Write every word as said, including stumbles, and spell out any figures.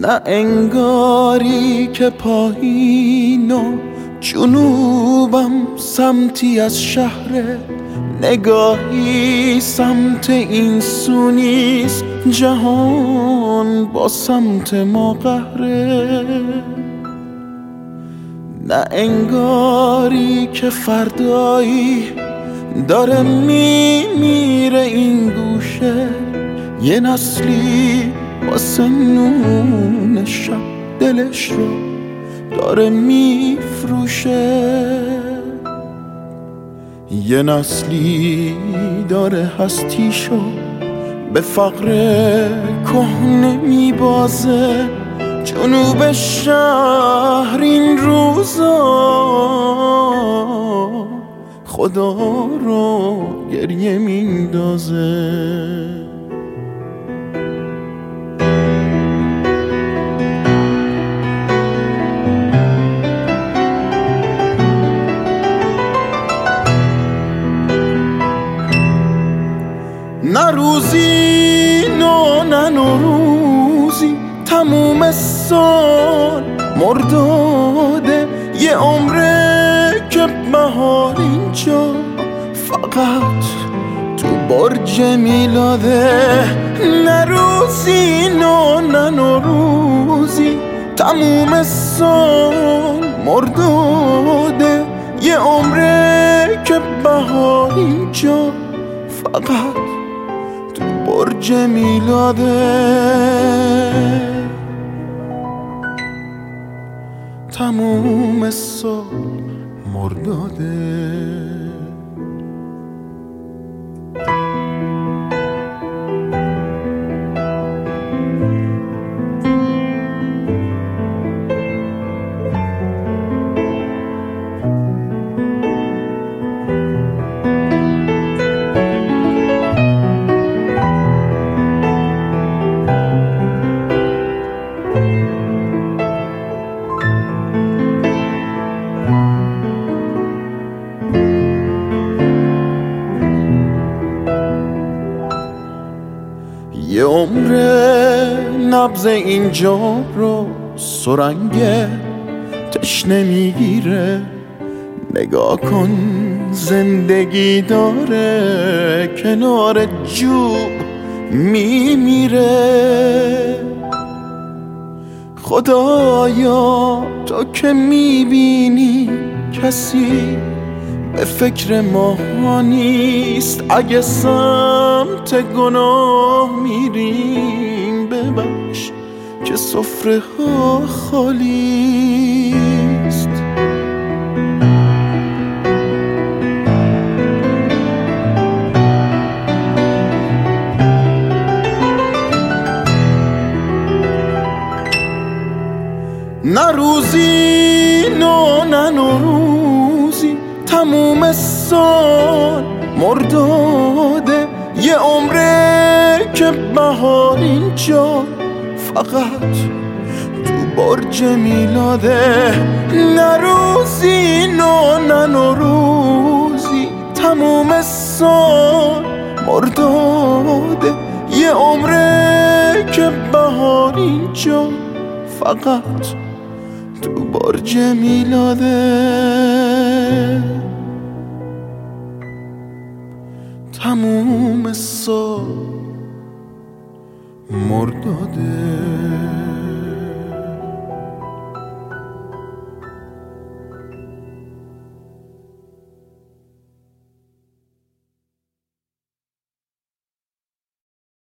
نه انگاری که پایین و جنوبم سمتی از شهر، نگاهی سمت این سو نیست، جهان با سمت ما قهره. نه انگاری که فردایی داره میمیره این گوشه، یه نسلی واسه نون شب دلش رو داره میفروشه، یه نسلی داره هستیشو به فقر کهنه میبازه. جنوب شهر این روزا خدا رو گریه میندازه. نه روزی نو نه نوروزی، تموم سال مرداده، یه عمره که بهار اینجا فقط تو برج میلاده. نه روزی نو نه نوروزی، تموم سال مرداده، یه عمره که بهار اینجا فقط تو برج میلاده. تموم سال مرداده. یه عمره نبض اینجا رو سرنگ تشنه میگیره، نگاه کن زندگی داره کنار جوب میمیره. خدایا تو که میبینی کسی به فکر ما نیست، اگه سمت گناه میریم ببخش که سفره ها خالیست. نه روزی نو نه نوروزی، تموم سال مرداده، یه عمره که بهار اینجا فقط تو برج میلاده. نه روزی نو نه نوروزی، تموم سال مرداده، یه عمره که بهار اینجا فقط تو برج میلاده. تموم سال مرداده.